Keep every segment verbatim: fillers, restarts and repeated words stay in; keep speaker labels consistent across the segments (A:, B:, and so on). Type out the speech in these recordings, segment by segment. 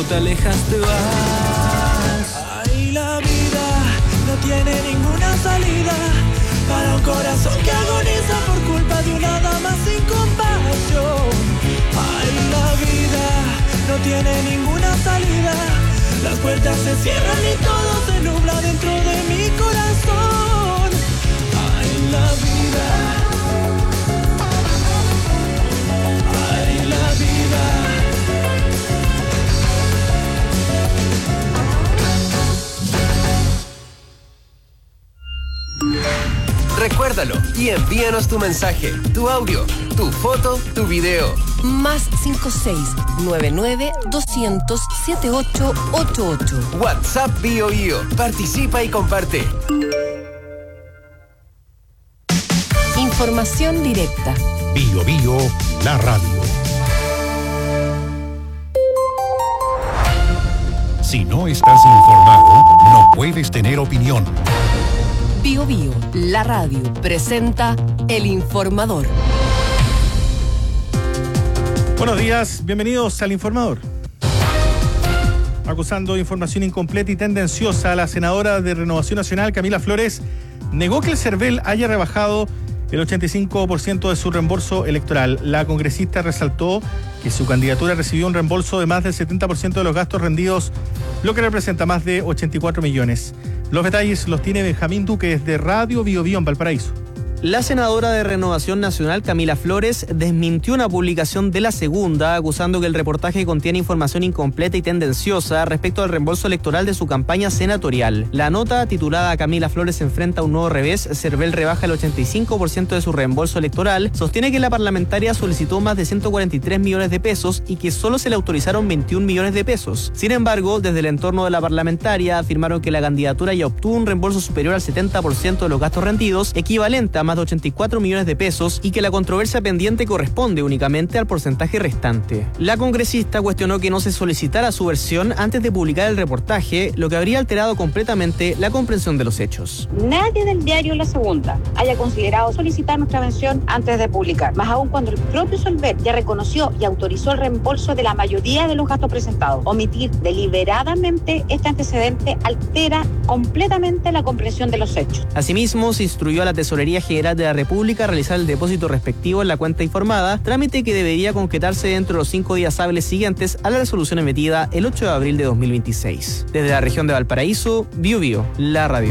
A: te alejas te vas. Ay, la vida no tiene ninguna salida para un corazón que agoniza por culpa de una dama sin compasión. Ay, la vida no tiene ninguna salida, las puertas se cierran y todo se nubla dentro de mi corazón. Ay, la vida. Ay, la vida.
B: Recuérdalo y envíanos tu mensaje, tu audio, tu foto, tu video.
C: Más cinco seis nueve nueve doscientos setenta y ocho ochenta y ocho.
B: WhatsApp Bio Bio. Participa y comparte.
C: Información directa.
D: Bio Bio, la radio. Si no estás informado, no puedes tener opinión.
C: Bio Bio, la radio, presenta El Informador.
E: Buenos días, bienvenidos al Informador. Acusando información incompleta y tendenciosa, la senadora de Renovación Nacional, Camila Flores, negó que el CERVEL haya rebajado el ochenta y cinco por ciento de su reembolso electoral. La congresista resaltó que su candidatura recibió un reembolso de más del setenta por ciento de los gastos rendidos, lo que representa más de ochenta y cuatro millones. Los detalles los tiene Benjamín Duque desde Radio Bio Bio en Valparaíso.
F: La senadora de Renovación Nacional, Camila Flores, desmintió una publicación de La Segunda, acusando que el reportaje contiene información incompleta y tendenciosa respecto al reembolso electoral de su campaña senatorial. La nota, titulada Camila Flores enfrenta un nuevo revés, CERVEL rebaja el ochenta y cinco por ciento de su reembolso electoral, sostiene que la parlamentaria solicitó más de ciento cuarenta y tres millones de pesos y que solo se le autorizaron veintiún millones de pesos. Sin embargo, desde el entorno de la parlamentaria afirmaron que la candidatura ya obtuvo un reembolso superior al setenta por ciento de los gastos rendidos, equivalente a más de ochenta y cuatro millones de pesos, y que la controversia pendiente corresponde únicamente al porcentaje restante. La congresista cuestionó que no se solicitara su versión antes de publicar el reportaje, lo que habría alterado completamente la comprensión de los hechos.
G: Nadie del diario La Segunda haya considerado solicitar nuestra versión antes de publicar, más aún cuando el propio Solver ya reconoció y autorizó el reembolso de la mayoría de los gastos presentados. Omitir deliberadamente este antecedente altera completamente la comprensión de los hechos.
F: Asimismo, se instruyó a la Tesorería General de la República a realizar el depósito respectivo en la cuenta informada, trámite que debería concretarse dentro de los cinco días hábiles siguientes a la resolución emitida el ocho de abril de dos mil veintiséis. Desde la región de Valparaíso, Bio Bio, la radio.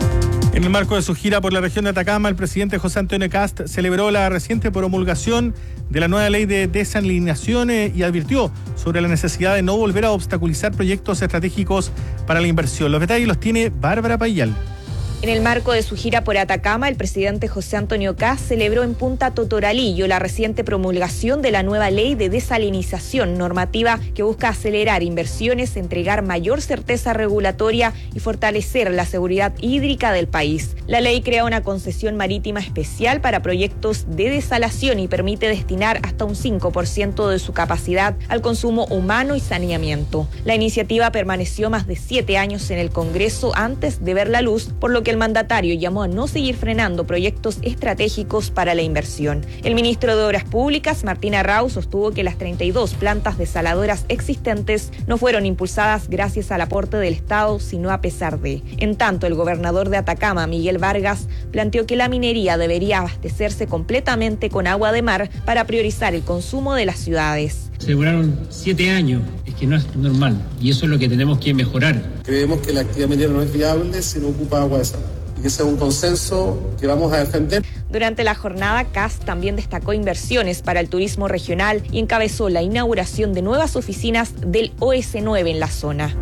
E: En el marco de su gira por la región de Atacama, el presidente José Antonio Kast celebró la reciente promulgación de la nueva ley de desalinización y advirtió sobre la necesidad de no volver a obstaculizar proyectos estratégicos para la inversión. Los detalles los tiene Bárbara Payal.
H: En el marco de su gira por Atacama, el presidente José Antonio Kast celebró en Punta Totoralillo la reciente promulgación de la nueva ley de desalinización, normativa que busca acelerar inversiones, entregar mayor certeza regulatoria y fortalecer la seguridad hídrica del país. La ley crea una concesión marítima especial para proyectos de desalación y permite destinar hasta un cinco por ciento de su capacidad al consumo humano y saneamiento. La iniciativa permaneció más de siete años en el Congreso antes de ver la luz, por lo que el mandatario llamó a no seguir frenando proyectos estratégicos para la inversión. El ministro de Obras Públicas, Martín Arrau, sostuvo que las treinta y dos plantas desaladoras existentes no fueron impulsadas gracias al aporte del Estado, sino a pesar de. En tanto, el gobernador de Atacama, Miguel Vargas, planteó que la minería debería abastecerse completamente con agua de mar para priorizar el consumo de las ciudades.
I: Se demoraron siete años, es que no es normal, y eso es lo que tenemos que mejorar.
J: Creemos que la actividad minera no es viable si no ocupa agua de sal, y ese es un consenso que vamos a defender.
H: Durante la jornada, Kast también destacó inversiones para el turismo regional y encabezó la inauguración de nuevas oficinas del O S nueve en la zona.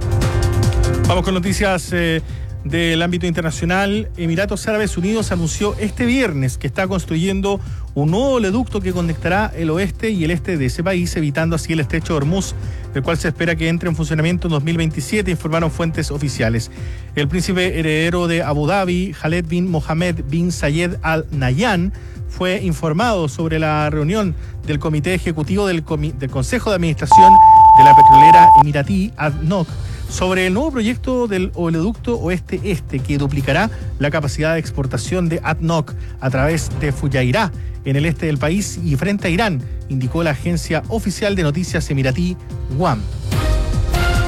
E: Vamos con noticias eh, del ámbito internacional. Emiratos Árabes Unidos anunció este viernes que está construyendo un nuevo oleoducto que conectará el oeste y el este de ese país, evitando así el estrecho de Hormuz, el cual se espera que entre en funcionamiento en dos mil veintisiete, informaron fuentes oficiales. El príncipe heredero de Abu Dhabi, Khaled bin Mohammed bin Zayed Al Nahyan, fue informado sobre la reunión del Comité Ejecutivo del, Comi- del Consejo de Administración de la petrolera emiratí A D N O C sobre el nuevo proyecto del oleoducto oeste-este que duplicará la capacidad de exportación de A D N O C a través de Fujairah en el este del país y frente a Irán, indicó la agencia oficial de noticias emiratí W A M.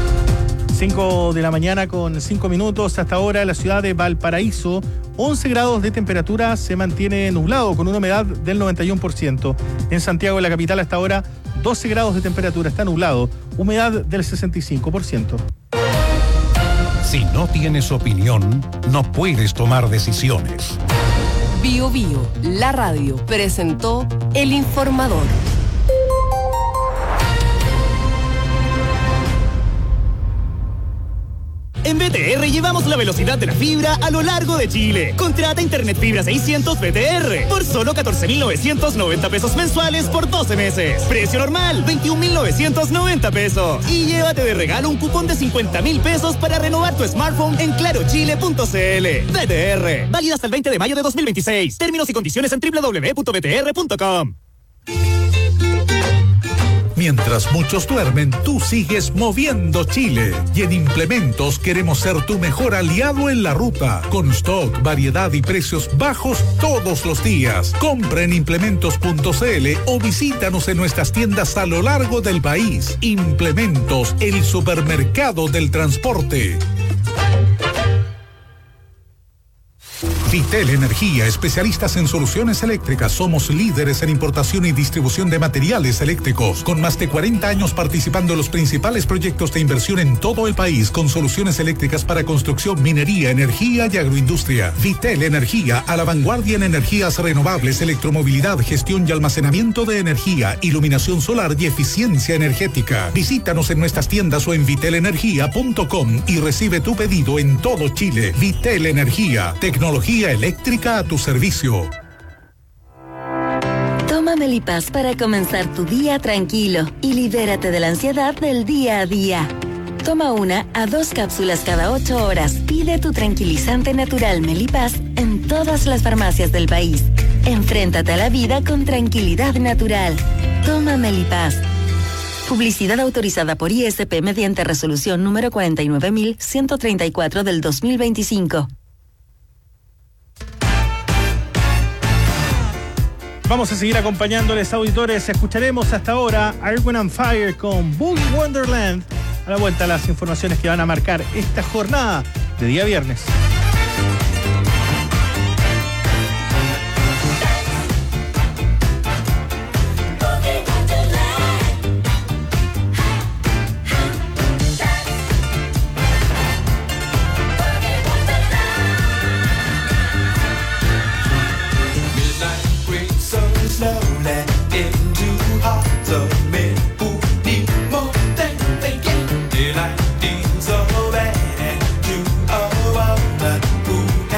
E: cinco de la mañana con cinco minutos. Hasta ahora la ciudad de Valparaíso, once grados de temperatura, se mantiene nublado con una humedad del noventa y uno por ciento. En Santiago, la capital, hasta ahora doce grados de temperatura, está nublado, humedad del sesenta y cinco por ciento.
D: Si no tienes opinión, no puedes tomar decisiones.
C: Bio Bio, la radio, presentó El Informador.
K: En B T R llevamos la velocidad de la fibra a lo largo de Chile. Contrata Internet Fibra seiscientos B T R por solo catorce mil novecientos noventa pesos mensuales por doce meses. Precio normal, veintiún mil novecientos noventa pesos. Y llévate de regalo un cupón de cincuenta mil pesos para renovar tu smartphone en claro chile punto c l. B T R, válido hasta el veinte de mayo de dos mil veintiséis. Términos y condiciones en doble u doble u doble u punto b t r punto com.
D: Mientras muchos duermen, tú sigues moviendo Chile. Y en Implementos queremos ser tu mejor aliado en la ruta. Con stock, variedad y precios bajos todos los días. Compra en implementos punto c l o visítanos en nuestras tiendas a lo largo del país. Implementos, el supermercado del transporte. Vitel Energía, especialistas en soluciones eléctricas. Somos líderes en importación y distribución de materiales eléctricos, con más de cuarenta años participando en los principales proyectos de inversión en todo el país, con soluciones eléctricas para construcción, minería, energía y agroindustria. Vitel Energía, a la vanguardia en energías renovables, electromovilidad, gestión y almacenamiento de energía, iluminación solar y eficiencia energética. Visítanos en nuestras tiendas o en vitel energía punto com y recibe tu pedido en todo Chile. Vitel Energía, tecnología eléctrica a tu servicio.
L: Toma Melipaz para comenzar tu día tranquilo y libérate de la ansiedad del día a día. Toma una a dos cápsulas cada ocho horas. Pide tu tranquilizante natural Melipaz en todas las farmacias del país. Enfréntate a la vida con tranquilidad natural. Toma Melipaz. Publicidad autorizada por I S P mediante resolución número cuarenta y nueve mil ciento treinta y cuatro del dos mil veinticinco.
E: Vamos a seguir acompañándoles, auditores. Escucharemos hasta ahora Earth, Wind and Fire con Boogie Wonderland. A la vuelta, las informaciones que van a marcar esta jornada de día viernes.
A: Daylight deals so bad to a woman who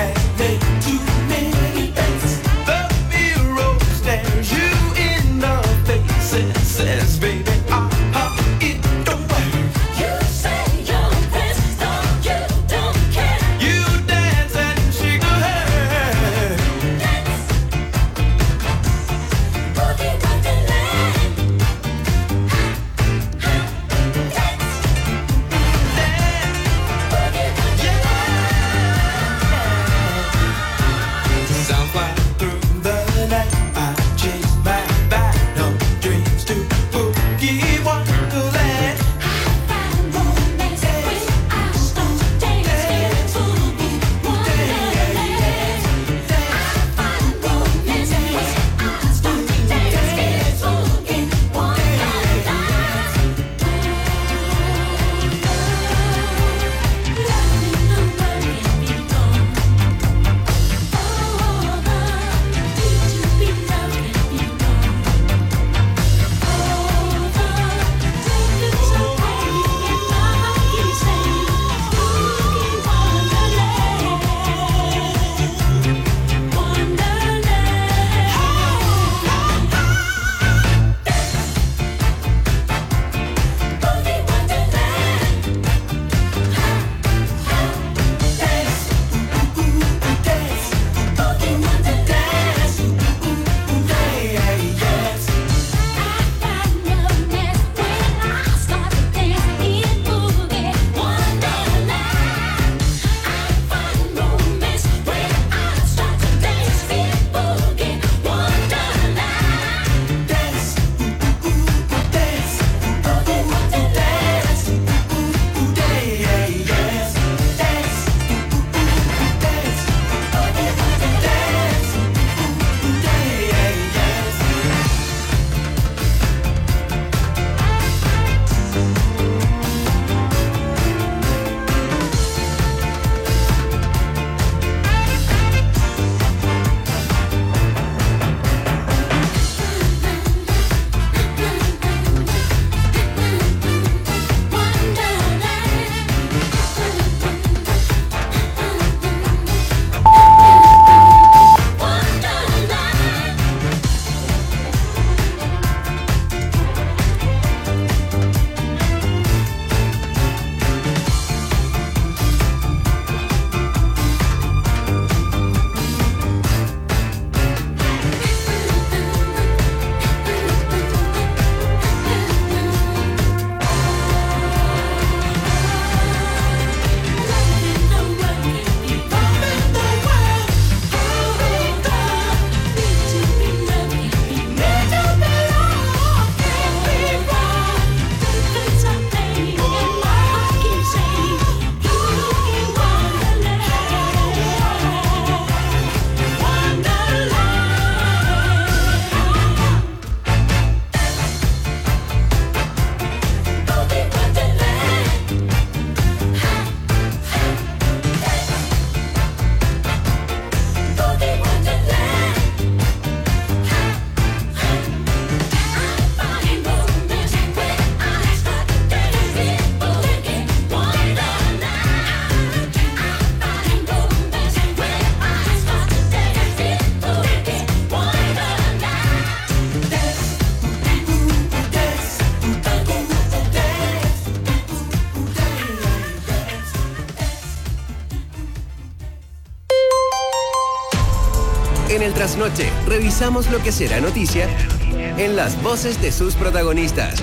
B: En el Trasnoche, revisamos lo que será noticia en las voces de sus protagonistas.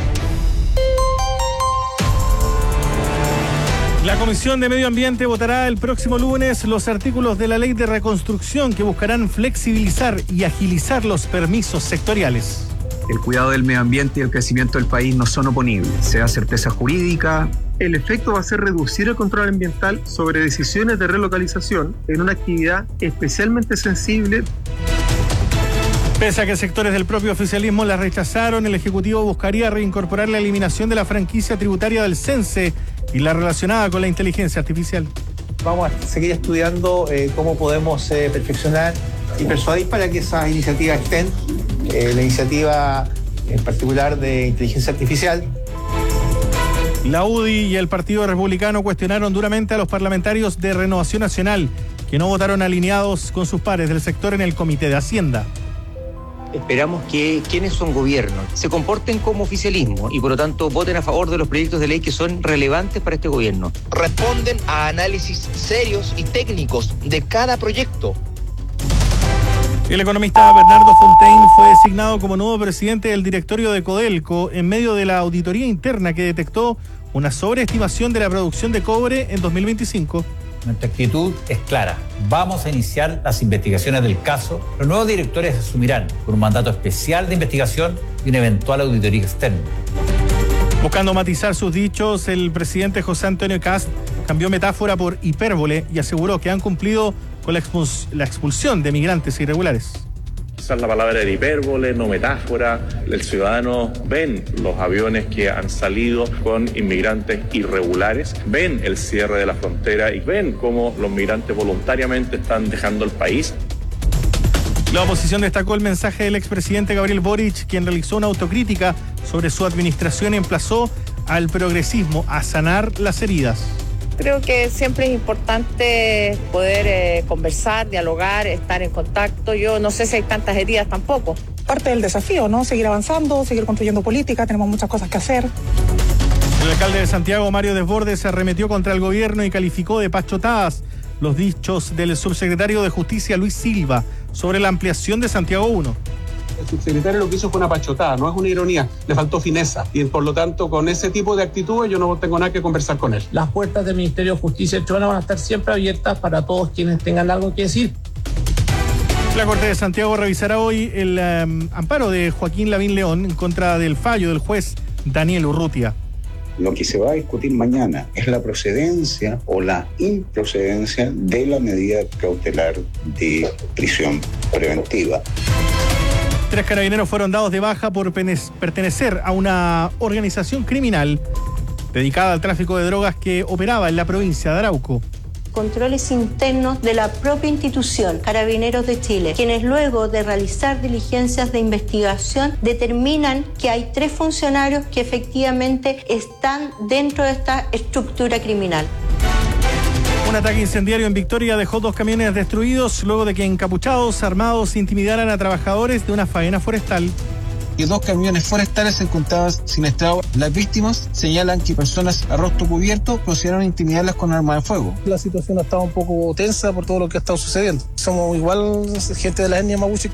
E: La Comisión de Medio Ambiente votará el próximo lunes los artículos de la Ley de Reconstrucción que buscarán flexibilizar y agilizar los permisos sectoriales.
M: El cuidado del medio ambiente y el crecimiento del país no son oponibles. Se da certeza jurídica.
N: El efecto va a ser reducir el control ambiental sobre decisiones de relocalización en una actividad especialmente sensible.
E: Pese a que sectores del propio oficialismo la rechazaron, el Ejecutivo buscaría reincorporar la eliminación de la franquicia tributaria del CENSE y la relacionada con la inteligencia artificial.
O: Vamos a seguir estudiando eh, cómo podemos eh, perfeccionar y persuadir para que esas iniciativas estén. Eh, la iniciativa en particular de inteligencia artificial.
E: La U D I y el Partido Republicano cuestionaron duramente a los parlamentarios de Renovación Nacional, que no votaron alineados con sus pares del sector en el Comité de Hacienda.
P: Esperamos que quienes son gobierno se comporten como oficialismo y por lo tanto voten a favor de los proyectos de ley que son relevantes para este gobierno.
Q: Responden a análisis serios y técnicos de cada proyecto.
E: El economista Bernardo Fontaine fue designado como nuevo presidente del directorio de Codelco en medio de la auditoría interna que detectó una sobreestimación de la producción de cobre en dos mil veinticinco.
R: Nuestra actitud es clara. Vamos a iniciar las investigaciones del caso. Los nuevos directores asumirán con un mandato especial de investigación y una eventual auditoría externa.
E: Buscando matizar sus dichos, el presidente José Antonio Kast cambió metáfora por hipérbole y aseguró que han cumplido con la, expuls- la expulsión de migrantes irregulares.
S: Usar la palabra de hipérbole, no metáfora. El ciudadano ven los aviones que han salido con inmigrantes irregulares, ven el cierre de la frontera y ven cómo los migrantes voluntariamente están dejando el país.
E: La oposición destacó el mensaje del expresidente Gabriel Boric, quien realizó una autocrítica sobre su administración y emplazó al progresismo a sanar las heridas.
T: Creo que siempre es importante poder eh, conversar, dialogar, estar en contacto. Yo no sé si hay tantas heridas tampoco.
U: Parte del desafío, ¿no? Seguir avanzando, seguir construyendo política, tenemos muchas cosas que hacer.
E: El alcalde de Santiago, Mario Desbordes, se arremetió contra el gobierno y calificó de pachotadas los dichos del subsecretario de Justicia, Luis Silva, sobre la ampliación de Santiago uno.
N: El subsecretario lo que hizo fue una pachotada, no es una ironía, le faltó fineza y por lo tanto con ese tipo de actitudes yo no tengo nada que conversar con él.
V: Las puertas del Ministerio de Justicia y Tribunal van a estar siempre abiertas para todos quienes tengan algo que decir.
E: La Corte de Santiago revisará hoy el um, amparo de Joaquín Lavín León en contra del fallo del juez Daniel Urrutia.
W: Lo que se va a discutir mañana es la procedencia o la improcedencia de la medida cautelar de prisión preventiva.
E: Tres carabineros fueron dados de baja por pertenecer a una organización criminal dedicada al tráfico de drogas que operaba en la provincia de Arauco.
X: Controles internos de la propia institución, Carabineros de Chile, quienes luego de realizar diligencias de investigación determinan que hay tres funcionarios que efectivamente están dentro de esta estructura criminal.
E: Un ataque incendiario en Victoria dejó dos camiones destruidos luego de que encapuchados armados intimidaran a trabajadores de una faena forestal.
Y: Y dos camiones forestales se encontraban siniestrados. Las víctimas señalan que personas a rostro cubierto procedieron a intimidarlas con armas de fuego.
U: La situación ha estado un poco tensa por todo lo que ha estado sucediendo. Somos igual gente de la etnia mapuche.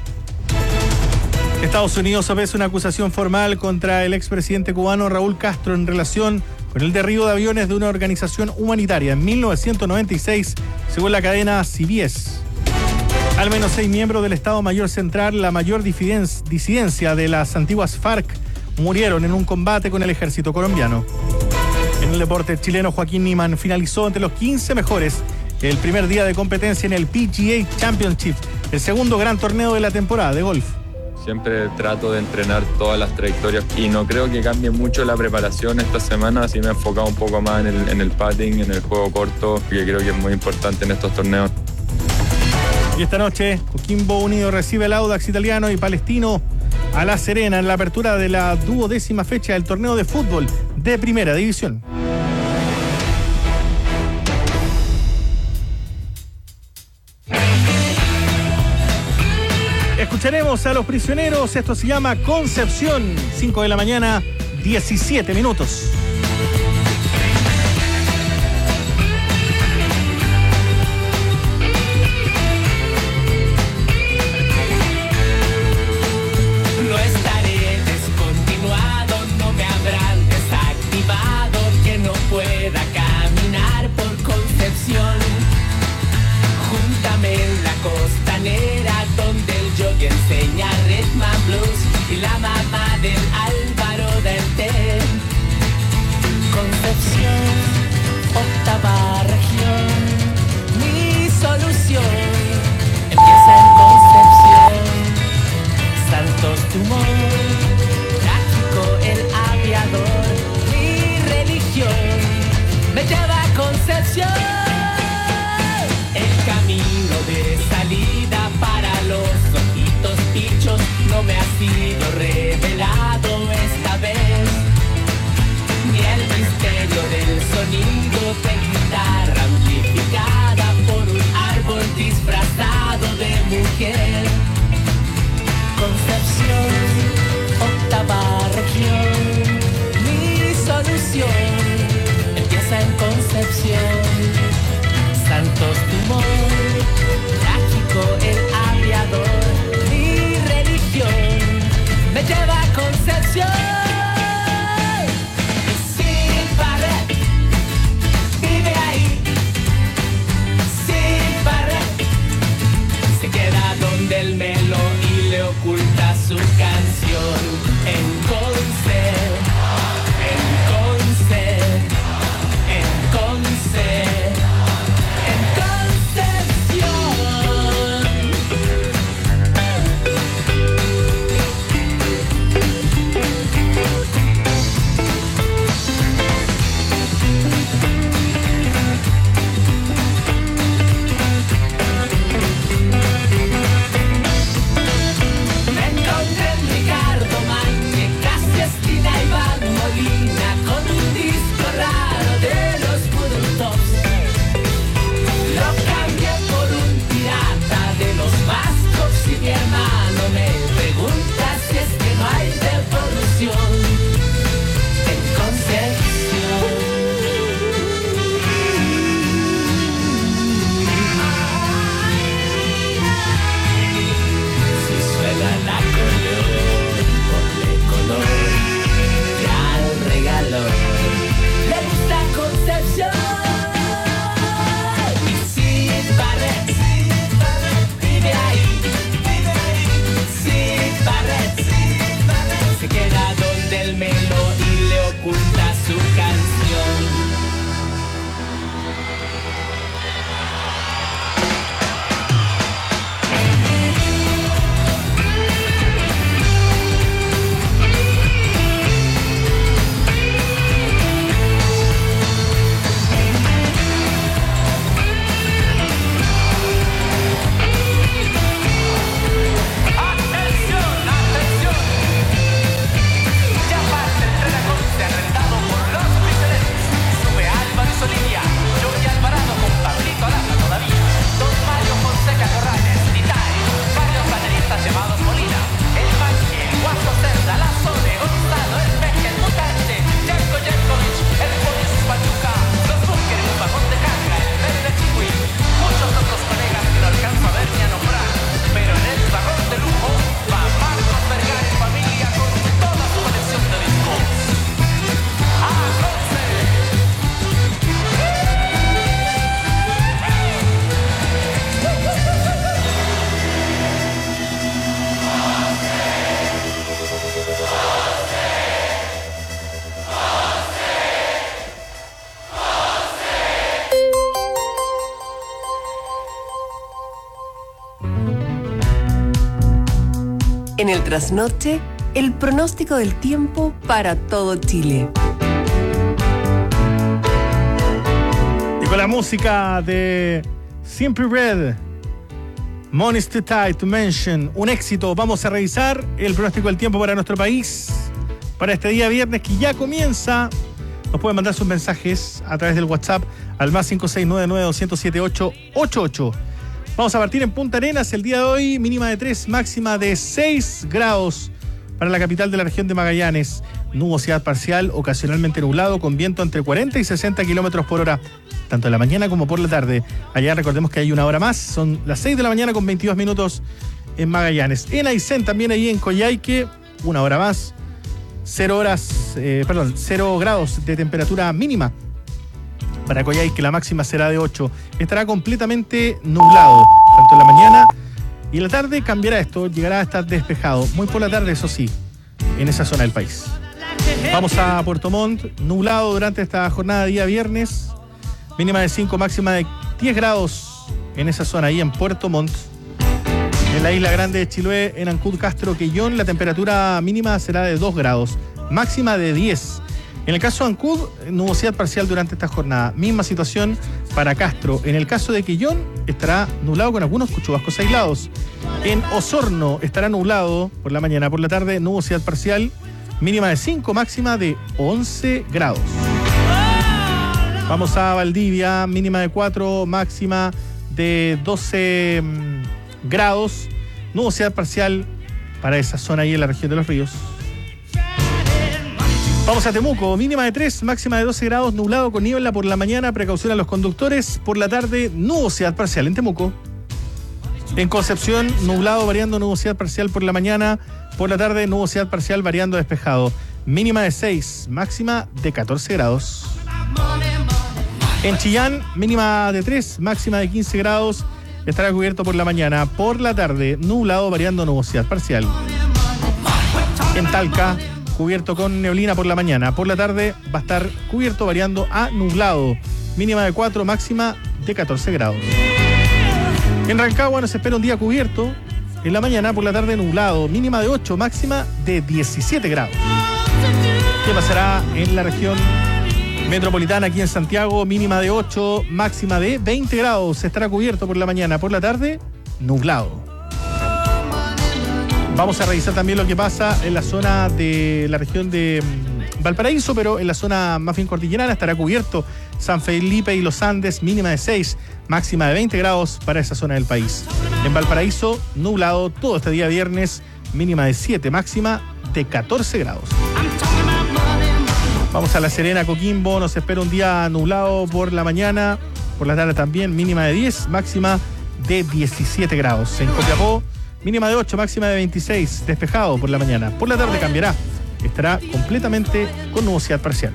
E: Estados Unidos ofrece una acusación formal contra el expresidente cubano Raúl Castro en relación con el derribo de aviones de una organización humanitaria en mil novecientos noventa y seis, según la cadena C B S. Al menos seis miembros del Estado Mayor Central, la mayor disidencia de las antiguas FARC, murieron en un combate con el ejército colombiano. En el deporte, el chileno Joaquín Niemann finalizó entre los quince mejores el primer día de competencia en el P G A Championship, el segundo gran torneo de la temporada de golf.
Z: Siempre trato de entrenar todas las trayectorias y no creo que cambie mucho la preparación esta semana, así me he enfocado un poco más en el, en el putting, en el juego corto, que creo que es muy importante en estos torneos.
E: Y esta noche, Coquimbo Unido recibe al Audax Italiano y Palestino a La Serena en la apertura de la duodécima fecha del torneo de fútbol de Primera División. Escucharemos a Los Prisioneros, esto se llama Concepción, cinco de la mañana, diecisiete minutos.
A: Concepción. Sin Barret vive ahí. Sin Barret se queda donde el Melo y le oculta su canción. En Conce, en Conce, en Conce, en Concepción. Me encontré en Ricardo Magne, casi esquina Iván Molina, con un disco raro de los Voodoo Tops. Lo cambié por un pirata de los vascos y mi hermano me pregunta si es que no hay devolución en Concepción. Si suena el acordeón, ponle color y al regalón le gusta Concepción. Y Sin Barret vive ahí. Sin Barret se queda donde el Melo y le oculta su canción. Atención, atención. Ya parte el tren a Conce arrendado por los diferentes. Sube Álvaro y Solivia, yo y Alvarado con Pablito Alaza todavía. Don Mario Fonseca Corrales, Titay, varios bateristas llamados Molina, el Manque, el Guaso Cerda, la Sole, Gonzalo, el Peje, el Mutante, Janko Jankovic, el Boris Pachuca, los Bunker, un vagón de carga, el Verde Chihui, muchos otros colegas que no alcanzo a ver ni a nombrar. Pero en el vagón de lujo va Marcos Vergara y familia con toda su colección de discos. ¡A Conce!
C: En el trasnoche, el pronóstico del tiempo para todo Chile.
E: Y con la música de Simply Red, Money's Too Tight to Mention, un éxito. Vamos a revisar el pronóstico del tiempo para nuestro país para este día viernes que ya comienza. Nos pueden mandar sus mensajes a través del WhatsApp al más cinco seis nueve nueve dos cero siete ocho ocho ocho. Vamos a partir en Punta Arenas el día de hoy, mínima de tres, máxima de seis grados para la capital de la región de Magallanes. Nubosidad parcial, ocasionalmente nublado, con viento entre cuarenta y sesenta kilómetros por hora, tanto en la mañana como por la tarde. Allá recordemos que hay una hora más, son las seis de la mañana con veintidós minutos en Magallanes. En Aysén, también ahí en Coyhaique, una hora más, cero horas, eh, perdón, cero grados de temperatura mínima. Para Coyhaique la máxima será de ocho. Estará completamente nublado, tanto en la mañana y en la tarde cambiará esto, llegará a estar despejado. Muy por la tarde, eso sí, en esa zona del país. Vamos a Puerto Montt, nublado durante esta jornada de día viernes, mínima de cinco, máxima de diez grados en esa zona, ahí en Puerto Montt. En la isla grande de Chiloé, en Ancud, Castro, Quellón, la temperatura mínima será de dos grados, máxima de diez. En el caso de Ancud, nubosidad parcial durante esta jornada. Misma situación para Castro. En el caso de Quellón, estará nublado con algunos chubascos aislados. En Osorno estará nublado por la mañana, por la tarde, nubosidad parcial, mínima de cinco, máxima de once grados. Vamos a Valdivia, mínima de cuatro, máxima de doce mmm, grados, nubosidad parcial para esa zona ahí en la región de los ríos. Vamos a Temuco, mínima de tres, máxima de doce grados, nublado con niebla por la mañana, precaución a los conductores, por la tarde, nubosidad parcial en Temuco. En Concepción, nublado variando nubosidad parcial por la mañana, Por la tarde, nubosidad parcial variando a despejado. Mínima de seis, máxima de catorce grados. En Chillán, mínima de tres, máxima de quince grados. Estará cubierto por la mañana. Por la tarde, nublado variando a nubosidad parcial. En Talca, cubierto con neblina por la mañana. Por la tarde va a estar cubierto variando a nublado. Mínima de cuatro, máxima de catorce grados. En Rancagua nos espera un día cubierto. En la mañana, por la tarde nublado. Mínima de ocho, máxima de diecisiete grados. ¿Qué pasará en la región metropolitana aquí en Santiago? Mínima de ocho, máxima de veinte grados. Estará cubierto por la mañana. Por la tarde, nublado. Vamos a revisar también lo que pasa en la zona de la región de Valparaíso, pero en la zona más bien cordillerana estará cubierto San Felipe y los Andes, mínima de seis, máxima de veinte grados para esa zona del país. En Valparaíso, nublado todo este día viernes, mínima de siete, máxima de catorce grados. Vamos a La Serena, Coquimbo, nos espera un día nublado por la mañana, por la tarde también, mínima de diez, máxima de diecisiete grados. En Copiapó, mínima de ocho, máxima de veintiséis, despejado por la mañana. Por la tarde cambiará, estará completamente con nubosidad parcial.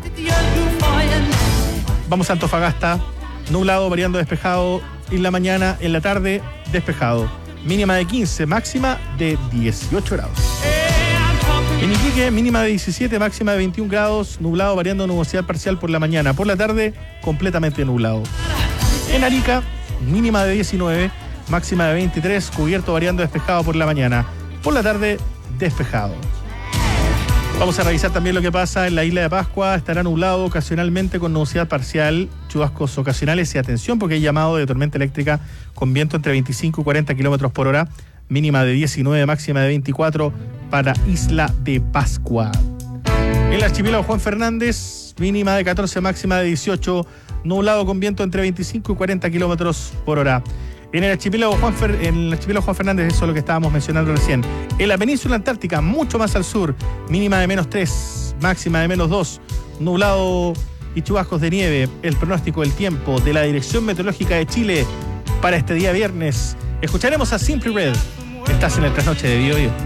E: Vamos a Antofagasta, nublado, variando despejado en la mañana, en la tarde, despejado. Mínima de quince, máxima de dieciocho grados. En Iquique, mínima de diecisiete, máxima de veintiún grados, nublado, variando nubosidad parcial por la mañana. Por la tarde, completamente nublado. En Arica, mínima de diecinueve, máxima de veintitrés, cubierto, variando despejado por la mañana. Por la tarde, despejado. Vamos a revisar también lo que pasa en la isla de Pascua. Estará nublado ocasionalmente con nubosidad parcial, chubascos ocasionales y atención porque hay llamado de tormenta eléctrica con viento entre veinticinco y cuarenta kilómetros por hora. Mínima de diecinueve, máxima de veinticuatro para Isla de Pascua. En el archipiélago Juan Fernández, mínima de catorce, máxima de dieciocho, nublado con viento entre veinticinco y cuarenta kilómetros por hora. En el archipiélago Juan Fer, en el archipiélago Juan Fernández, eso es lo que estábamos mencionando recién. En la península antártica, mucho más al sur, mínima de menos tres, máxima de menos dos, nublado y chubascos de nieve. El pronóstico del tiempo de la Dirección Meteorológica de Chile para este día viernes. Escucharemos a Simply Red. Estás en el Trasnoche de Bio Bio.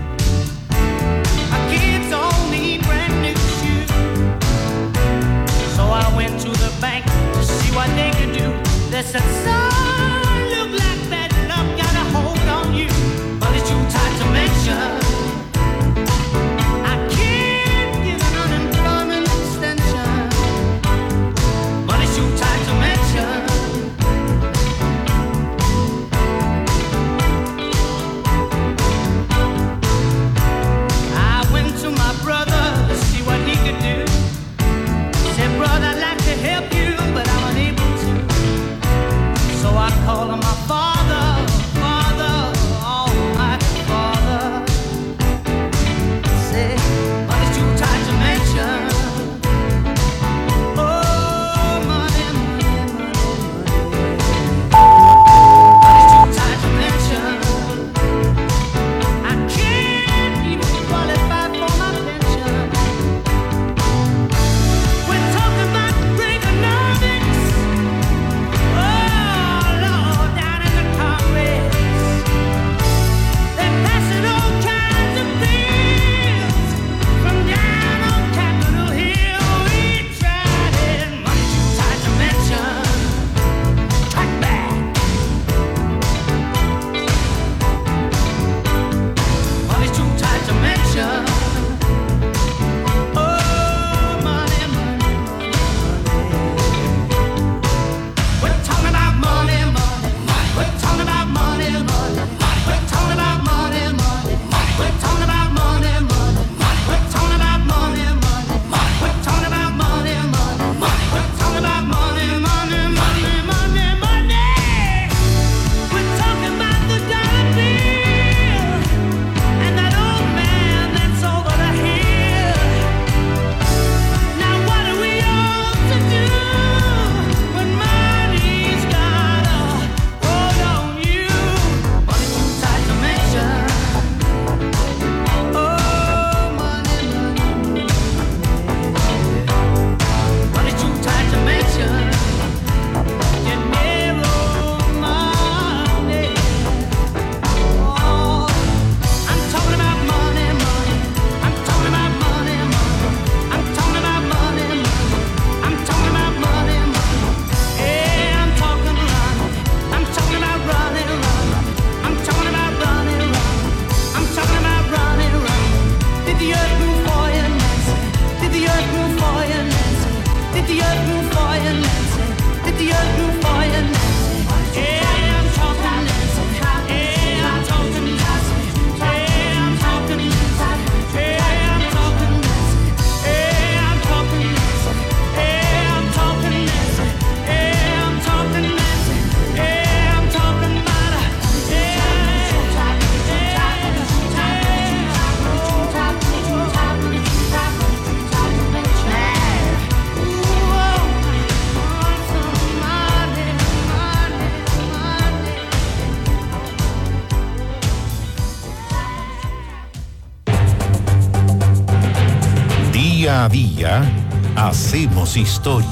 D: Día a día hacemos historia.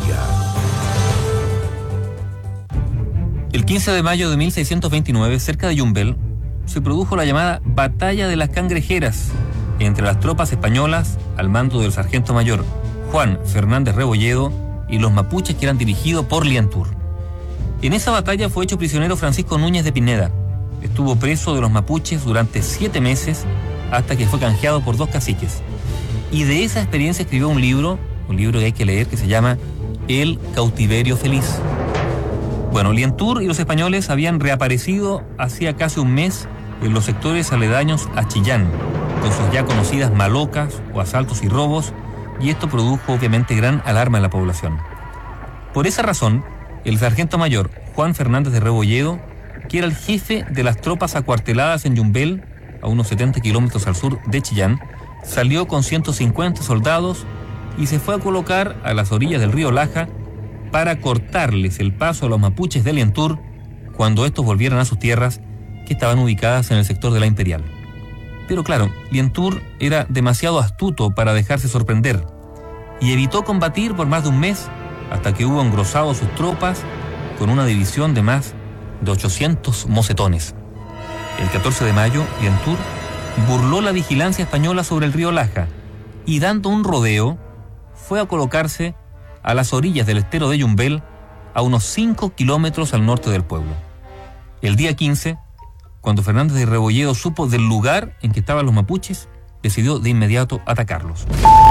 F: El quince de mayo de mil seiscientos veintinueve, cerca de Yumbel, se produjo la llamada Batalla de las Cangrejeras entre las tropas españolas al mando del sargento mayor Juan Fernández Rebolledo y los mapuches que eran dirigidos por Liantur. En esa batalla fue hecho prisionero Francisco Núñez de Pineda. Estuvo preso de los mapuches durante siete meses hasta que fue canjeado por dos caciques. Y de esa experiencia escribió un libro, un libro que hay que leer, que se llama El cautiverio feliz. Bueno, Liantur y los españoles habían reaparecido hacía casi un mes en los sectores aledaños a Chillán, con sus ya conocidas malocas o asaltos y robos, y esto produjo obviamente gran alarma en la población. Por esa razón, el sargento mayor Juan Fernández de Rebolledo, que era el jefe de las tropas acuarteladas en Yumbel, a unos setenta kilómetros al sur de Chillán, salió con ciento cincuenta soldados y se fue a colocar a las orillas del río Laja para cortarles el paso a los mapuches de Liantur cuando estos volvieran a sus tierras, que estaban ubicadas en el sector de la Imperial. Pero claro, Liantur era demasiado astuto para dejarse sorprender y evitó combatir por más de un mes hasta que hubo engrosado sus tropas con una división de más de ochocientos mocetones. El catorce de mayo, Liantur burló la vigilancia española sobre el río Laja y, dando un rodeo, fue a colocarse a las orillas del estero de Yumbel, a unos cinco kilómetros al norte del pueblo. El día quince, cuando Fernández de Rebolledo supo del lugar en que estaban los mapuches, decidió de inmediato atacarlos.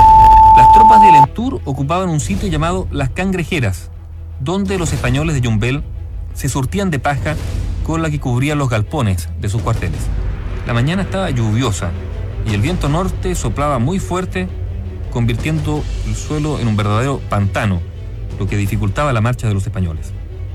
F: Las tropas de Liantur ocupaban un sitio llamado Las Cangrejeras, donde los españoles de Yumbel se surtían de paja con la que cubrían los galpones de sus cuarteles. La mañana estaba lluviosa y el viento norte soplaba muy fuerte, convirtiendo el suelo en un verdadero pantano, lo que dificultaba la marcha de los españoles.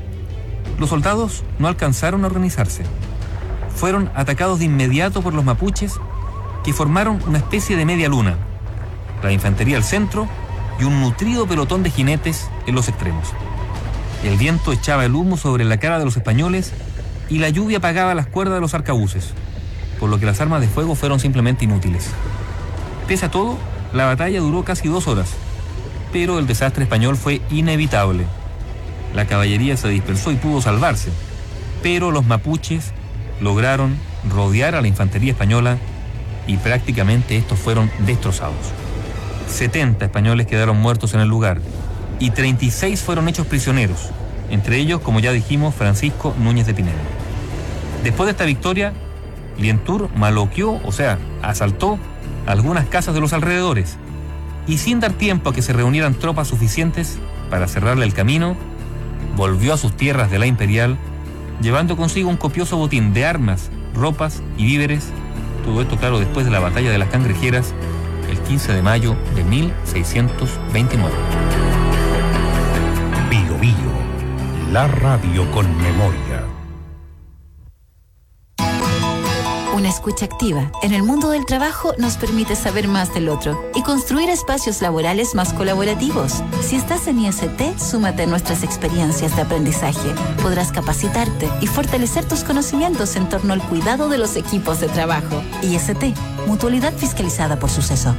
F: Los soldados no alcanzaron a organizarse. Fueron atacados de inmediato por los mapuches, que formaron una especie de media luna, la infantería al centro y un nutrido pelotón de jinetes en los extremos. El viento echaba el humo sobre la cara de los españoles y la lluvia apagaba las cuerdas de los arcabuces, por lo que las armas de fuego fueron simplemente inútiles. Pese a todo, la batalla duró casi dos horas, pero el desastre español fue inevitable. La caballería se dispersó y pudo salvarse, pero los mapuches lograron rodear a la infantería española y prácticamente estos fueron destrozados. setenta españoles quedaron muertos en el lugar y treinta y seis fueron hechos prisioneros, entre ellos, como ya dijimos, Francisco Núñez de Pineda. Después de esta victoria, Liantur maloqueó, o sea, asaltó algunas casas de los alrededores y, sin dar tiempo a que se reunieran tropas suficientes para cerrarle el camino, volvió a sus tierras de la Imperial, llevando consigo un copioso botín de armas, ropas y víveres. Todo esto, claro, después de la batalla de las Cangrejeras, el quince de mayo de mil seiscientos veintinueve.
D: Bio Bio, la radio con memoria.
G: Una escucha activa en el mundo del trabajo nos permite saber más del otro y construir espacios laborales más colaborativos. Si estás en I S T, súmate a nuestras experiencias de aprendizaje. Podrás capacitarte y fortalecer tus conocimientos en torno al cuidado de los equipos de trabajo. I S T, mutualidad fiscalizada por Suceso.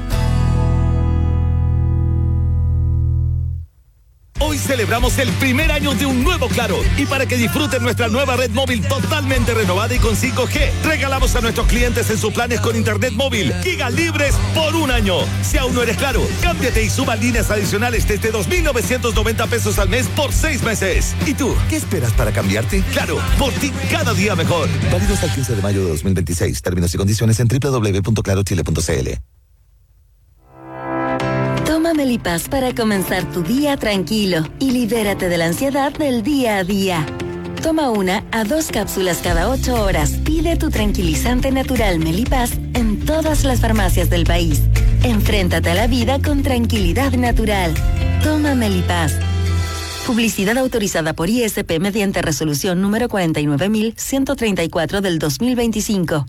H: Hoy celebramos el primer año de un nuevo Claro, y para que disfruten nuestra nueva red móvil totalmente renovada y con cinco G, regalamos a nuestros clientes en sus planes con internet móvil gigas libres por un año. Si aún no eres Claro, cámbiate y suma líneas adicionales desde dos mil novecientos noventa pesos al mes por seis meses. ¿Y tú, qué esperas para cambiarte? Claro, por ti cada día mejor.
I: Válido hasta el quince de mayo de dos mil veintiséis. Términos y condiciones en doble u doble u doble u punto claro chile punto c l.
L: Toma Melipaz para comenzar tu día tranquilo y libérate de la ansiedad del día a día. Toma una a dos cápsulas cada ocho horas. Pide tu tranquilizante natural Melipaz en todas las farmacias del país. Enfréntate a la vida con tranquilidad natural. Toma Melipaz. Publicidad autorizada por I S P mediante resolución número cuarenta y nueve mil ciento treinta y cuatro del dos mil veinticinco.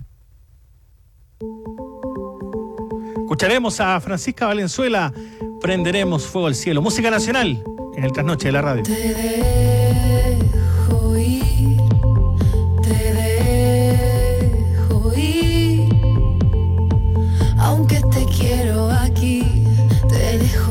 E: Escucharemos a Francisca Valenzuela, Prenderemos Fuego al Cielo. Música nacional en el Trasnoche de la Radio.
A: Te dejo ir, te dejo ir, aunque te quiero aquí, te dejo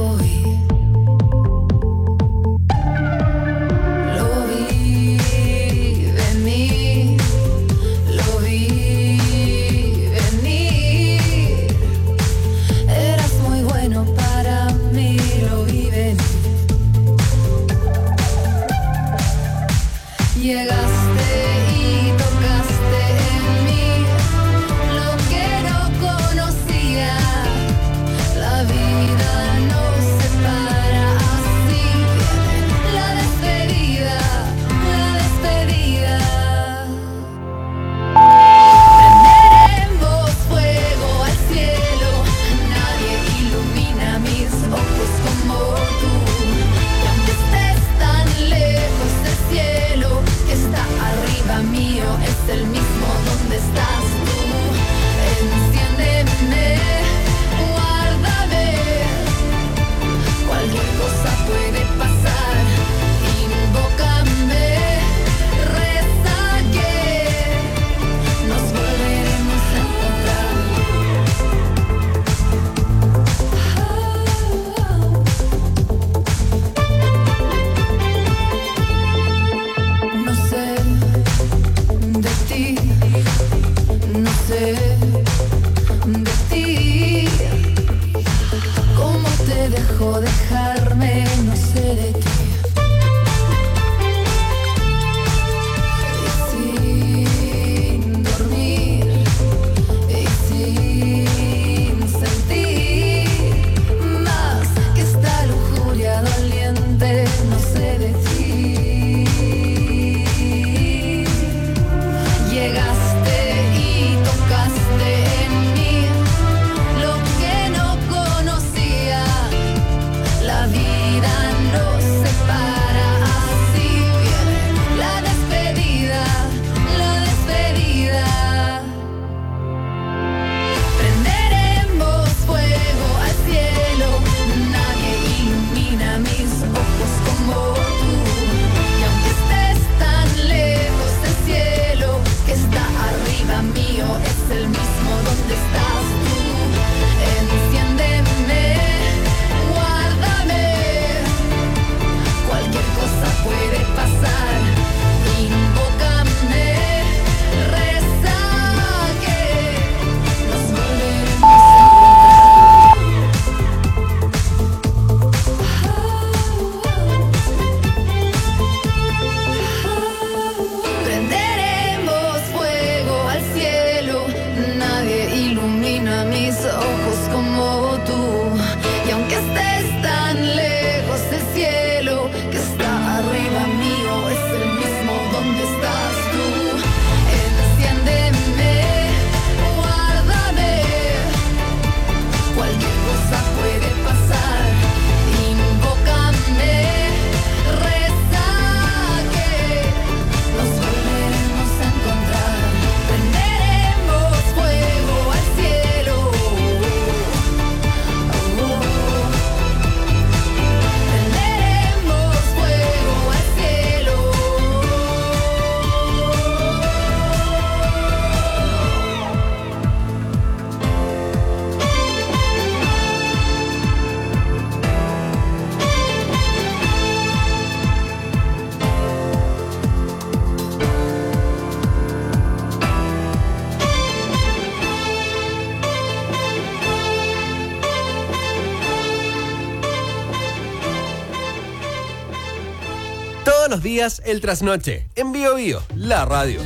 B: Todos los días, el trasnoche. En Bio Bio, la radio.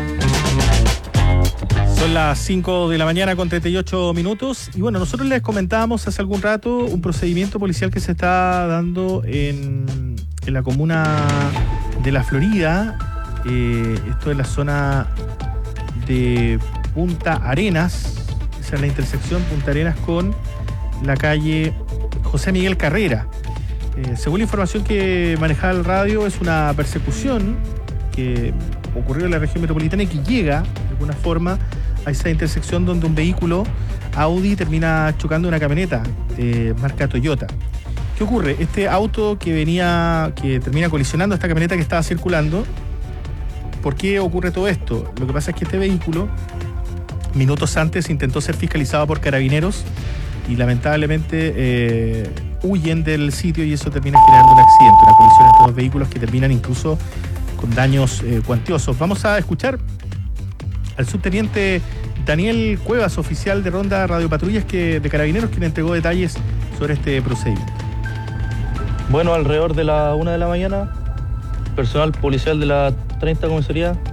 E: Son las cinco de la mañana con treinta y ocho minutos. Y bueno, nosotros les comentábamos hace algún rato un procedimiento policial que se está dando en, en la comuna de La Florida. Eh, esto es la zona de Punta Arenas. Esa es la intersección Punta Arenas con la calle José Miguel Carrera. Eh, según la información que manejaba el radio, es una persecución que ocurrió en la región metropolitana y que llega, de alguna forma, a esa intersección donde un vehículo Audi termina chocando una camioneta de marca Toyota. ¿Qué ocurre? Este auto que venía, que termina colisionando esta camioneta que estaba circulando, ¿por qué ocurre todo esto? Lo que pasa es que este vehículo, minutos antes, intentó ser fiscalizado por carabineros y lamentablemente eh, huyen del sitio y eso termina generando un accidente, una colisión entre dos vehículos que terminan incluso con daños eh, cuantiosos. Vamos a escuchar al subteniente Daniel Cuevas, oficial de Ronda Radio Patrullas que, de Carabineros, quien entregó detalles sobre este procedimiento.
J: Bueno, alrededor de la una de la mañana, personal policial de la treinta comisaría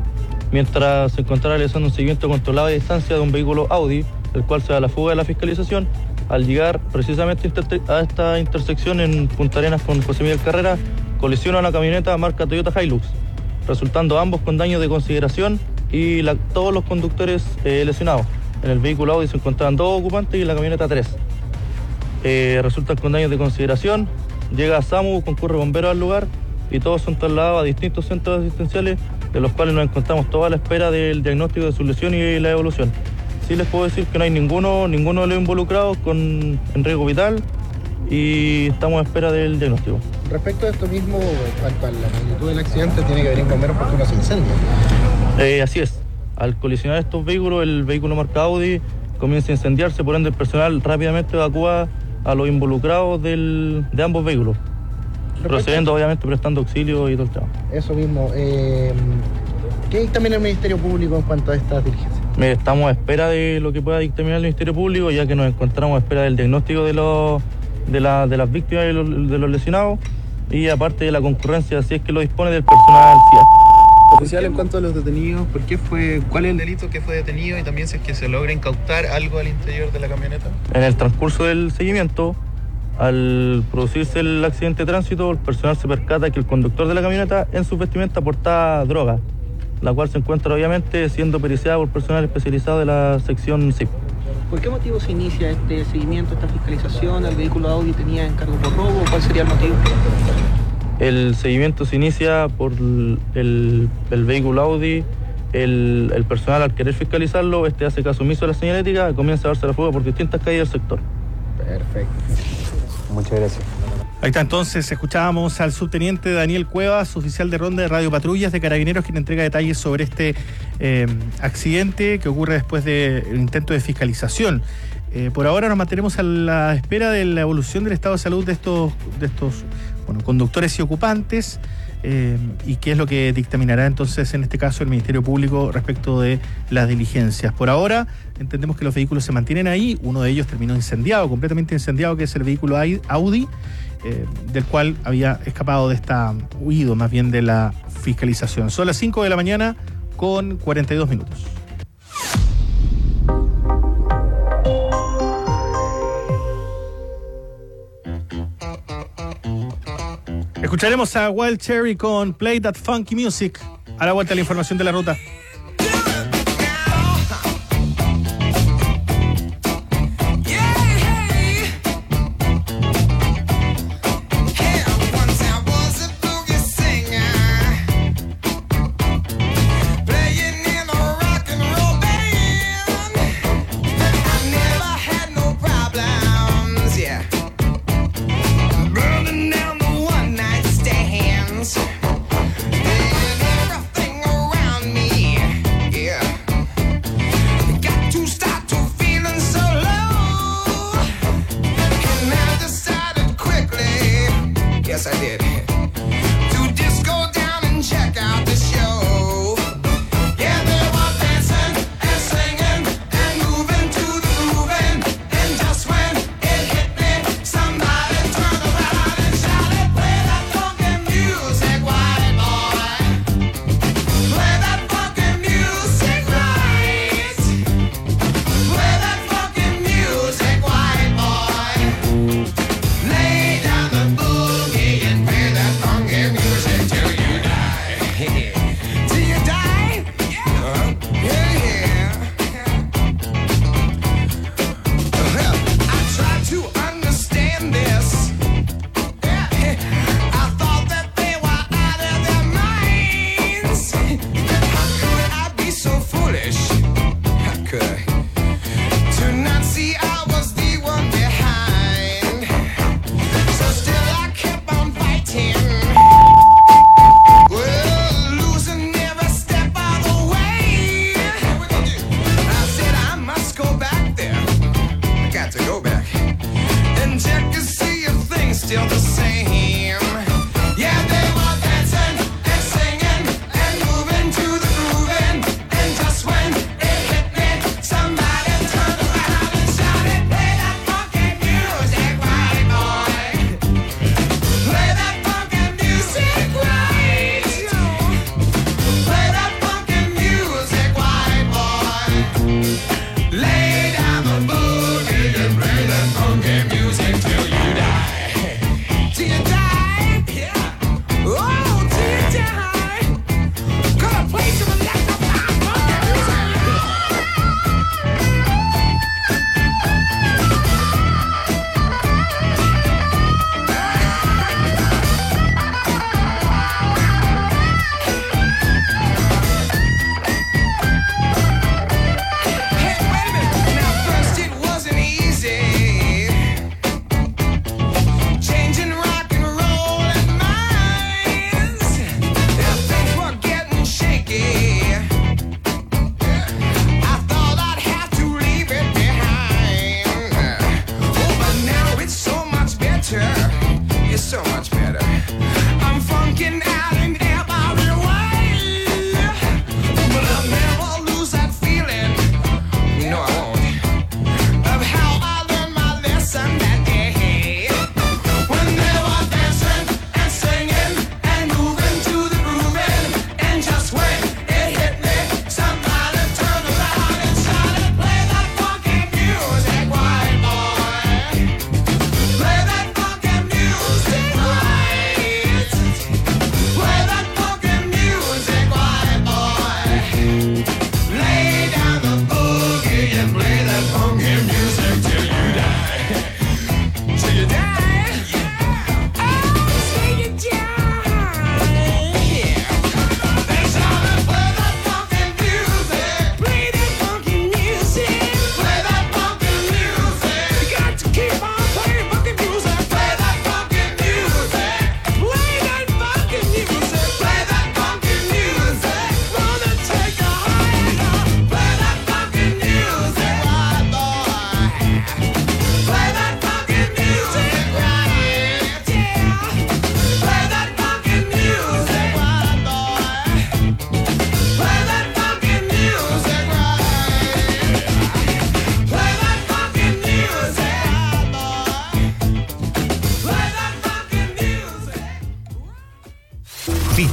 J: mientras se encontraba realizando un seguimiento controlado a distancia de un vehículo Audi, el cual se da la fuga de la fiscalización. Al llegar precisamente a esta intersección en Punta Arenas con José Miguel Carrera, colisiona una camioneta marca Toyota Hilux, resultando ambos con daños de consideración y la, todos los conductores eh, lesionados. En el vehículo Audi se encontraban dos ocupantes y en la camioneta tres. Eh, resultan con daños de consideración. Llega SAMU, concurre bomberos al lugar y todos son trasladados a distintos centros asistenciales, de los cuales nos encontramos toda la espera del diagnóstico de su lesión y la evolución. Sí les puedo decir que no hay ninguno, ninguno de los involucrados con, en riesgo vital y estamos a espera del diagnóstico.
K: Respecto a esto mismo, cuanto a la magnitud del accidente, tiene que venir bomberos porque uno se incendia.
J: Eh, así es. Al colisionar estos vehículos, el vehículo marca Audi comienza a incendiarse, por ende el personal rápidamente evacúa a los involucrados del, de ambos vehículos, Respecto procediendo obviamente prestando auxilio y todo el tema.
K: Eso mismo. Eh, ¿Qué dictamina el Ministerio Público en cuanto a estas diligencias?
J: Estamos a espera de lo que pueda dictaminar el Ministerio Público, ya que nos encontramos a espera del diagnóstico de, los, de, la, de las víctimas y los, de los lesionados, y aparte de la concurrencia, si es que lo dispone, del personal C I A.
K: Oficial, en cuanto a los detenidos, ¿por qué fue, ¿cuál es el delito que fue detenido y también si es que se logra incautar algo al interior de la camioneta?
J: En el transcurso del seguimiento, al producirse el accidente de tránsito, el personal se percata que el conductor de la camioneta en su vestimenta portaba droga, la cual se encuentra obviamente siendo periciada por personal especializado de la sección C I P.
K: ¿Por qué motivo se inicia este seguimiento, esta fiscalización? ¿El vehículo Audi tenía encargo por robo? ¿Cuál sería el motivo?
J: El seguimiento se inicia por el, el vehículo Audi. El, el personal, al querer fiscalizarlo, este hace caso omiso de la señalética y comienza a darse la fuga por distintas calles del sector.
K: Perfecto. Muchas gracias.
E: Ahí está, entonces escuchábamos al subteniente Daniel Cuevas, oficial de ronda de Radio Patrullas de Carabineros, quien entrega detalles sobre este eh, accidente que ocurre después del intento de fiscalización. Eh, por ahora nos mantenemos a la espera de la evolución del estado de salud de estos, de estos bueno, conductores y ocupantes, eh, y qué es lo que dictaminará entonces en este caso el Ministerio Público respecto de las diligencias. Por ahora entendemos que los vehículos se mantienen ahí, uno de ellos terminó incendiado, completamente incendiado, que es el vehículo Audi, eh, del cual había escapado de esta, huido más bien de la fiscalización. Son las cinco de la mañana con cuarenta y dos minutos. Escucharemos a Wild Cherry con Play That Funky Music. A la vuelta la información de la ruta.
A: Me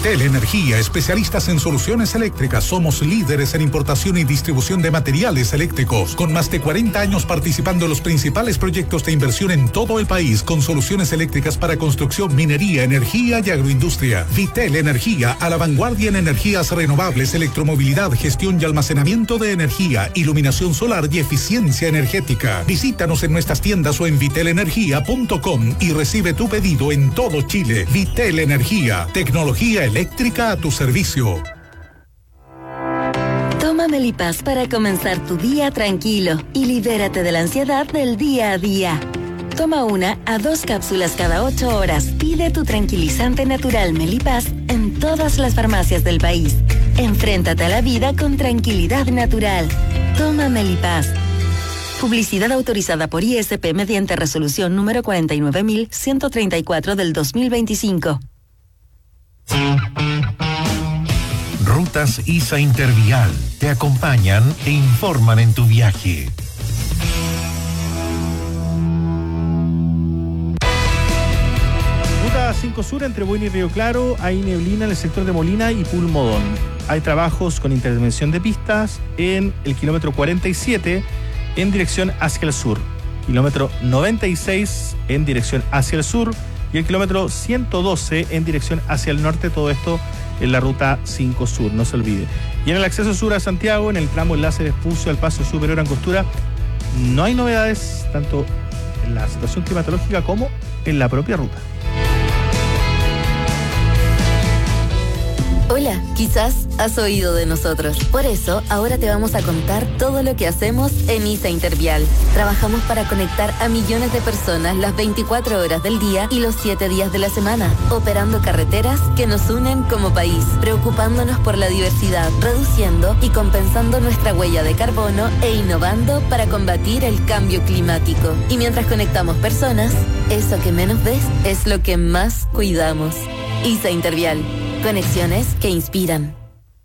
D: Vitel Energía, especialistas en soluciones eléctricas. Somos líderes en importación y distribución de materiales eléctricos, con más de cuarenta años participando en los principales proyectos de inversión en todo el país, con soluciones eléctricas para construcción, minería, energía y agroindustria. Vitel Energía, a la vanguardia en energías renovables, electromovilidad, gestión y almacenamiento de energía, iluminación solar y eficiencia energética. Visítanos en nuestras tiendas o en vitel energía punto com y recibe tu pedido en todo Chile. Vitel Energía, tecnología eléctrica a tu servicio.
L: Toma Melipaz para comenzar tu día tranquilo y libérate de la ansiedad del día a día. Toma una a dos cápsulas cada ocho horas. Pide tu tranquilizante natural Melipaz en todas las farmacias del país. Enfréntate a la vida con tranquilidad natural. Toma Melipaz. Publicidad autorizada por I S P mediante resolución número cuarenta y nueve mil ciento treinta y cuatro del dos mil veinticinco.
M: Rutas I S A Intervial te acompañan e informan en tu viaje.
E: Ruta cinco Sur entre Buin y Río Claro, hay neblina en el sector de Molina y Pulmodón. Hay trabajos con intervención de pistas en el kilómetro cuarenta y siete en dirección hacia el sur, kilómetro noventa y seis en dirección hacia el sur y el kilómetro ciento doce en dirección hacia el norte, todo esto en la ruta cinco Sur, no se olvide. Y en el acceso sur a Santiago, en el tramo enlace de Espucio al Paso Superior Angostura, no hay novedades tanto en la situación climatológica como en la propia ruta.
O: Hola, quizás has oído de nosotros. Por eso, ahora te vamos a contar todo lo que hacemos en I S A Intervial. Trabajamos para conectar a millones de personas las veinticuatro horas del día y los siete días de la semana, operando carreteras que nos unen como país, preocupándonos por la diversidad, reduciendo y compensando nuestra huella de carbono e innovando para combatir el cambio climático. Y mientras conectamos personas, eso que menos ves es lo que más cuidamos. I S A Intervial. Conexiones que inspiran.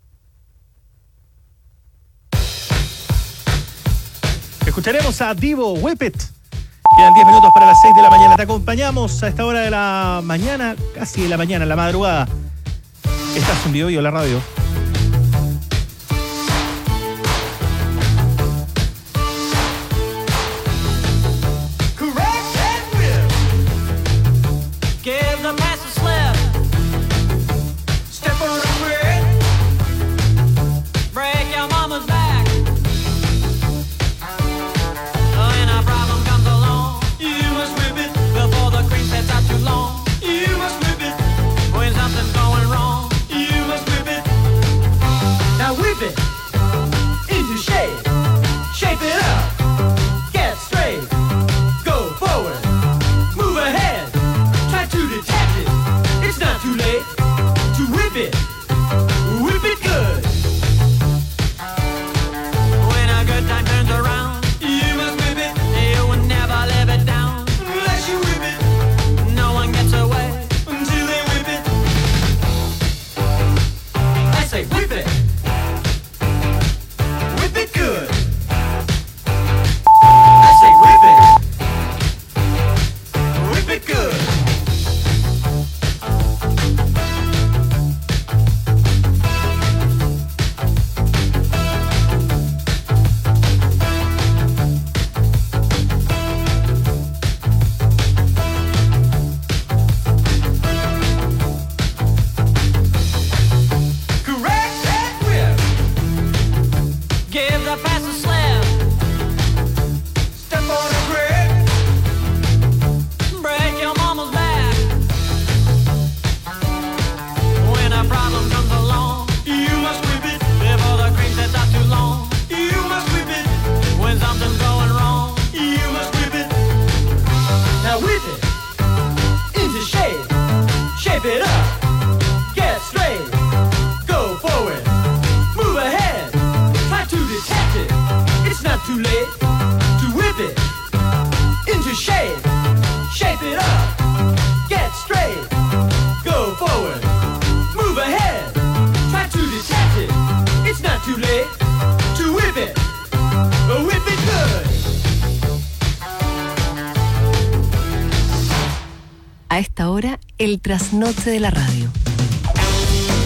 E: Escucharemos a Divo Whip It. Quedan diez minutos para las seis de la mañana. Te acompañamos a esta hora de la mañana, casi de la mañana, la madrugada. Estás en Bio Bio, la radio.
C: A esta hora, el trasnoche de la radio.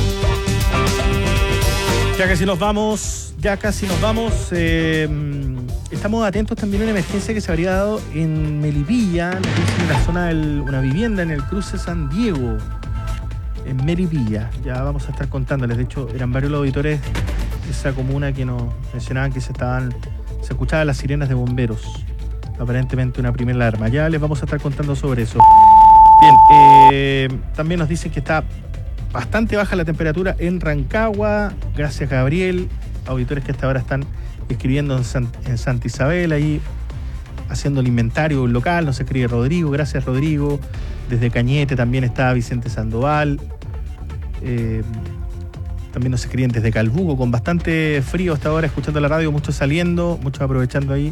E: Ya casi nos vamos, ya casi nos vamos. Eh, estamos atentos también a una emergencia que se habría dado en Melipilla, en la zona de una vivienda en el cruce San Diego, en Melipilla. Ya vamos a estar contándoles. De hecho, eran varios los auditores de esa comuna que nos mencionaban que se estaban, se escuchaban las sirenas de bomberos. Aparentemente una primera alarma. Ya les vamos a estar contando sobre eso. Bien, eh, también nos dicen que está bastante baja la temperatura en Rancagua. Gracias, Gabriel. Auditores que hasta ahora están escribiendo en, San, en Santa Isabel, ahí haciendo el inventario local. Nos escribe Rodrigo. Gracias, Rodrigo. Desde Cañete también está Vicente Sandoval. Eh, también nos escriben desde Calbuco, con bastante frío hasta ahora, escuchando la radio, muchos saliendo, muchos aprovechando ahí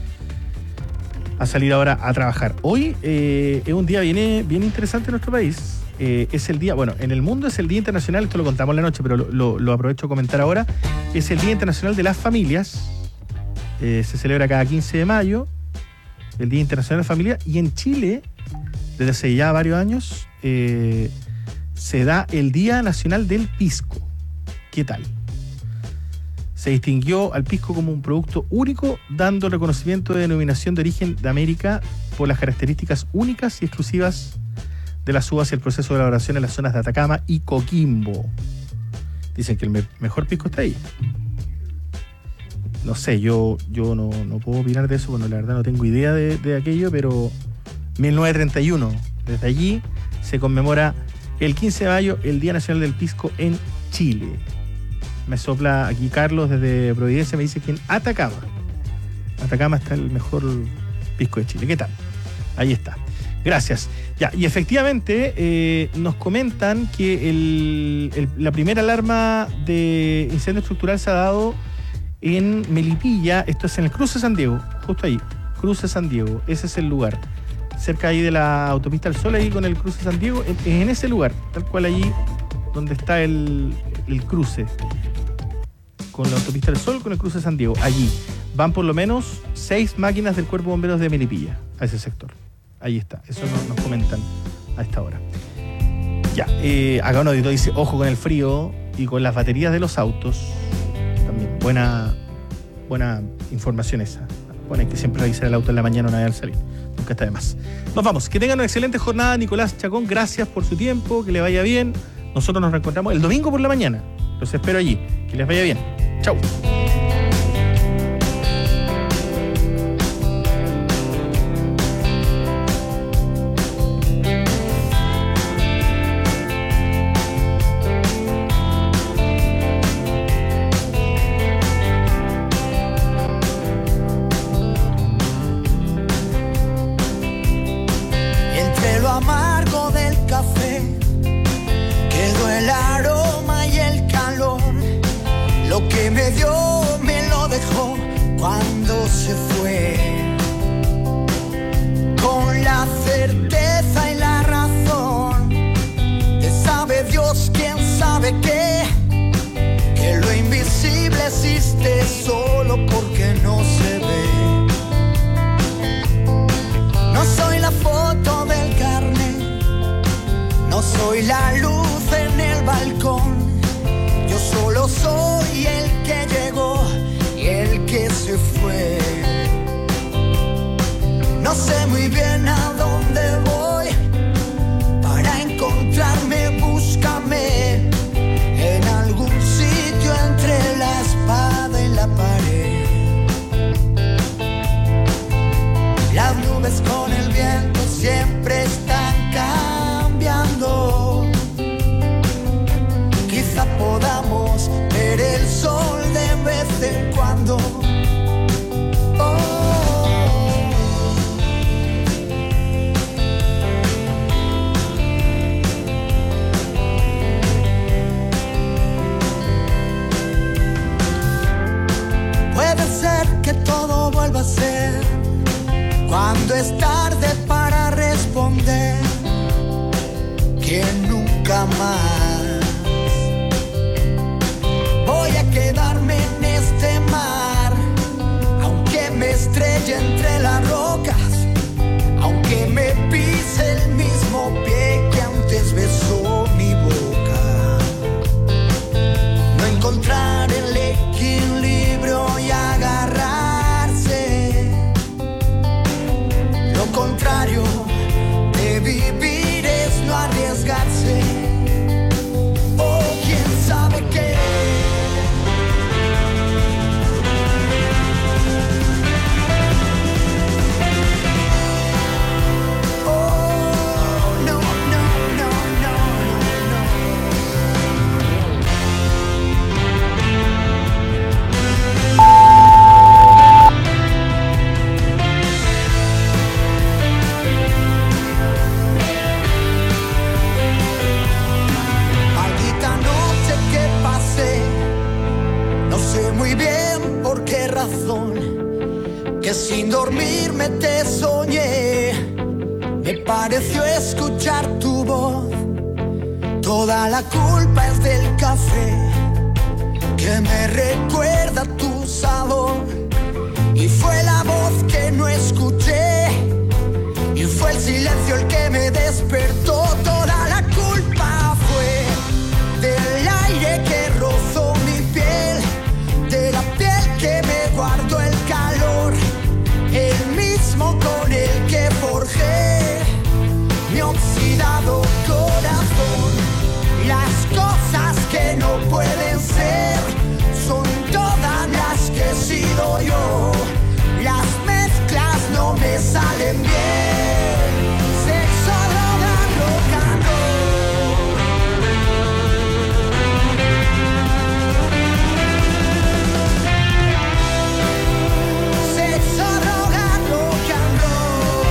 E: a salir ahora a trabajar. Hoy eh, es un día bien, bien interesante en nuestro país. Eh, es el día, bueno, en el mundo es el Día Internacional, esto lo contamos en la noche, pero lo, lo, lo aprovecho a comentar ahora, es el Día Internacional de las Familias. Eh, se celebra cada quince de mayo, el Día Internacional de la Familia, y en Chile, desde hace ya varios años, eh, se da el Día Nacional del Pisco. ¿Qué tal? Se distinguió al pisco como un producto único, dando reconocimiento de denominación de origen de América por las características únicas y exclusivas de las uvas y el proceso de elaboración en las zonas de Atacama y Coquimbo. Dicen que el me- mejor pisco está ahí. No sé, yo, yo no, no puedo opinar de eso, bueno, la verdad no tengo idea de, de aquello, pero mil novecientos treinta y uno, desde allí se conmemora el quince de mayo el Día Nacional del Pisco en Chile. Me sopla aquí Carlos desde Providencia, me dice que en Atacama, Atacama está el mejor pisco de Chile. ¿Qué tal? Ahí está. Gracias. Ya, y efectivamente eh, nos comentan que el, el, la primera alarma de incendio estructural se ha dado en Melipilla. Esto es en el cruce San Diego, justo ahí, cruce San Diego, ese es el lugar, cerca ahí de la autopista del Sol, ahí con el cruce San Diego, en, en ese lugar, tal cual allí donde está el, el cruce con la autopista del Sol, con el cruce San Diego. Allí van por lo menos seis máquinas del Cuerpo de Bomberos de Melipilla a ese sector. Ahí está, eso nos, nos comentan a esta hora. Ya, eh, acá un auditor dice, ojo con el frío y con las baterías de los autos. También, buena, buena información esa. Bueno, hay que siempre revisar el auto en la mañana una vez al salir. Nunca está de más. Nos vamos, que tengan una excelente jornada, Nicolás Chacón. Gracias por su tiempo, que le vaya bien. Nosotros nos reencontramos el domingo por la mañana. Los espero allí. Que les vaya bien. Chau.
A: Entre lo amargo del café quedó el aroma y el calor. Lo que me dio me lo dejó cuando se fue. Con la certeza y la razón de sabe Dios quién sabe qué, que lo invisible existe solo porque no se ve. No soy la foto del carnet, no soy la luz en el balcón. Yo solo soy el que llegó y el que se fue. No sé muy bien a dónde voy, para encontrarme búscame en algún sitio entre la espada y la pared. Las nubes con el viento siempre están cambiando. Quizá podamos ver el sol de vez en cuando. Oh. Puede ser que todo vuelva a ser cuando es tarde para responder que nunca más. Voy a quedarme en este mar, aunque me estrelle entre las rocas, aunque me pise el mismo pie que antes besó mi boca. No encontrar el muy bien por qué razón, que sin dormirme te soñé. Me pareció escuchar tu voz. Toda la culpa es del café, que me recuerda tu sabor. Y fue la voz que no escuché, y fue el silencio el que me despertó. Toda la culpa fue del aire que rozó mi piel, de la piel que me guardó el calor, el mismo con el que forjé mi oxidado corazón. Las cosas que no pueden ser son todas las que he sido yo. Las mezclas no me salen bien. Sexo, droga, rock and roll. Sexo, droga, rock and roll.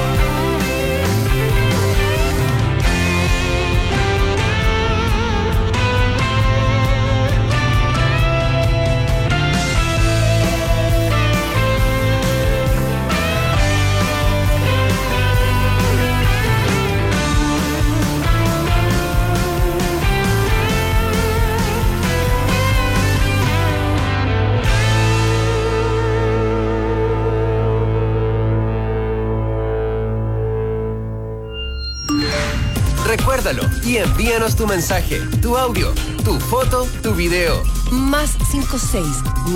B: Recuérdalo y envíanos tu mensaje, tu audio, tu foto, tu video.
C: Más cinco seis